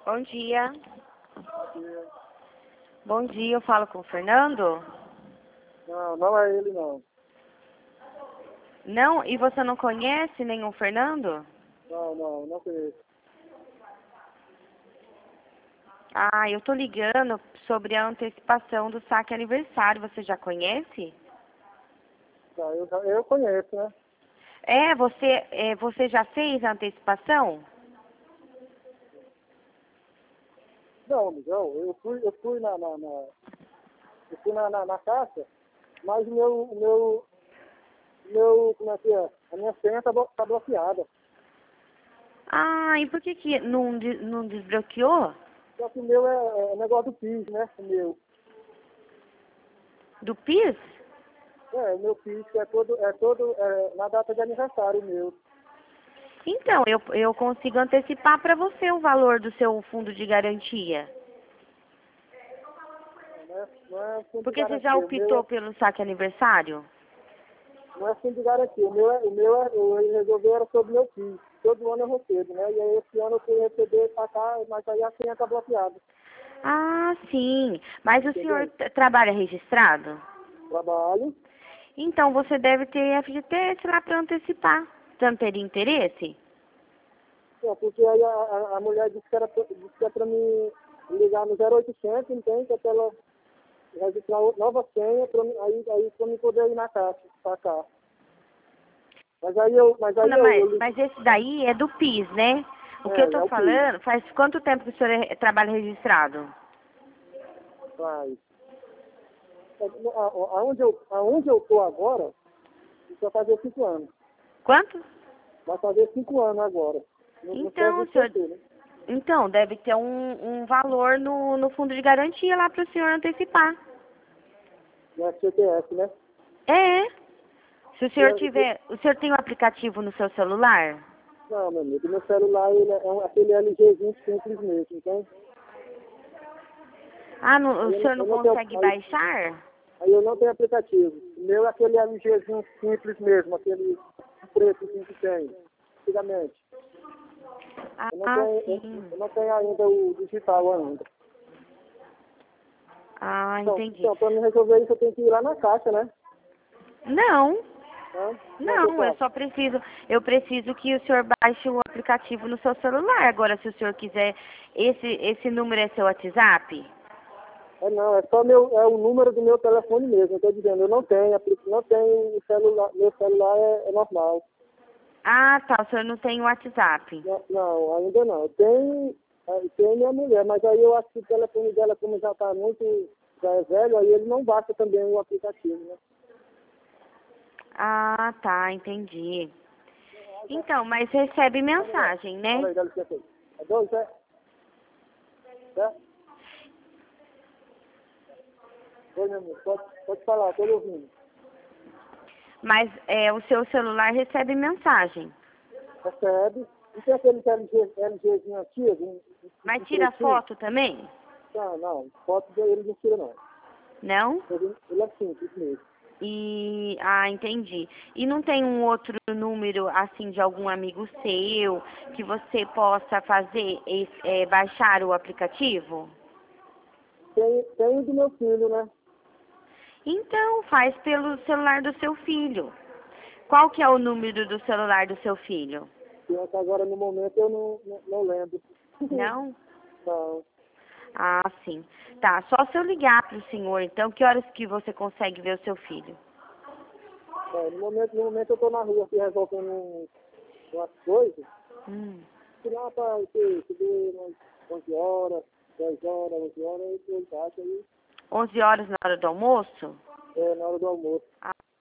Bom dia. Bom dia, eu falo com o Fernando? Não, não é ele não. Não? E você não conhece nenhum Fernando? Não conheço. Ah, eu tô ligando sobre a antecipação do saque aniversário. Você já conhece? Tá, eu conheço, né? Você já fez a antecipação? Não, eu fui na caixa, mas como é que é? A minha senha tá bloqueada. Ah, e por que não desbloqueou? Só que o meu é negócio do PIS, né? O meu. Do PIS? O meu PIS é todo na data de aniversário meu. Então, eu consigo antecipar para você o valor do seu fundo de garantia. Não é fundo de Porque você já garantia. optou pelo saque aniversário? Não é fundo de garantia. Eu resolvi era sobre o meu PIS. Todo ano eu recebo, né? E aí esse ano eu fui receber pra cá, mas aí a senha tá bloqueada. Ah, sim. Mas o Entendeu? senhor trabalha registrado? Trabalho. Então você deve ter FGTS lá para antecipar. Você não teria interesse? Porque aí a mulher disse que é pra me ligar no 0800, entende? Que é pra ela registrar nova senha, pra mim poder ir na caixa, pra cá. Mas esse daí é do PIS, né? O que eu tô É o PIS. falando, faz quanto tempo que o senhor trabalha registrado? Mas, aonde eu tô agora, isso vai fazer 5 anos. Quanto? Vai fazer 5 anos agora. No Então, serviço o que eu senhor, tô, né? então deve ter um valor no fundo de garantia lá para o senhor antecipar. No FGTS, né? É. Se o senhor Eu- tiver, o senhor tem um aplicativo no seu celular? Não, meu amigo, meu celular ele aquele LGzinho simples mesmo, então Ah, o senhor não eu não tenho, consegue baixar? aí eu não tenho aplicativo. O meu é aquele LGzinho simples mesmo, aquele preto assim que tem, antigamente. Ah, sim. Eu não tenho ainda o digital ainda. Ah, entendi. Então para me resolver isso eu tenho que ir lá na caixa, né? Não, Como é que eu não, faço? eu preciso que o senhor baixe o aplicativo no seu celular. Agora, se o senhor quiser, esse número é seu WhatsApp? Não, é o número do meu telefone mesmo, eu tô dizendo, eu não tenho o celular, meu celular é normal. Ah, tá, o senhor não tem o WhatsApp. Não, ainda não. Tem minha mulher, mas aí eu acho que o telefone dela, como já é velho, aí ele não baixa também o aplicativo, né? Ah, tá, entendi. Então, mas recebe mensagem, Fala né? aí, dá licença aí. É 2, é? É? Oi, meu amigo, pode falar, tô lhe ouvindo. Mas o seu celular recebe mensagem. Recebe. E tem aquele LGzinho antigo, Mas um tira pretinho? foto também? Não, foto dele não tira não. Não? Ele é simples mesmo. Entendi. E não tem um outro número, assim, de algum amigo seu, que você possa fazer, baixar o aplicativo? Tem o do meu filho, né? Então, faz pelo celular do seu filho. Qual que é o número do celular do seu filho? Que agora no momento eu não lembro. Não? Não. Ah, sim. Tá, só se eu ligar para o senhor, então, que horas que você consegue ver o seu filho? No momento eu tô na rua aqui resolvendo umas coisas. Hum. Se lá para subir umas 11 horas, 10 horas, 11 horas, eu tô em casa aí, 11 horas na hora do almoço? na hora do almoço.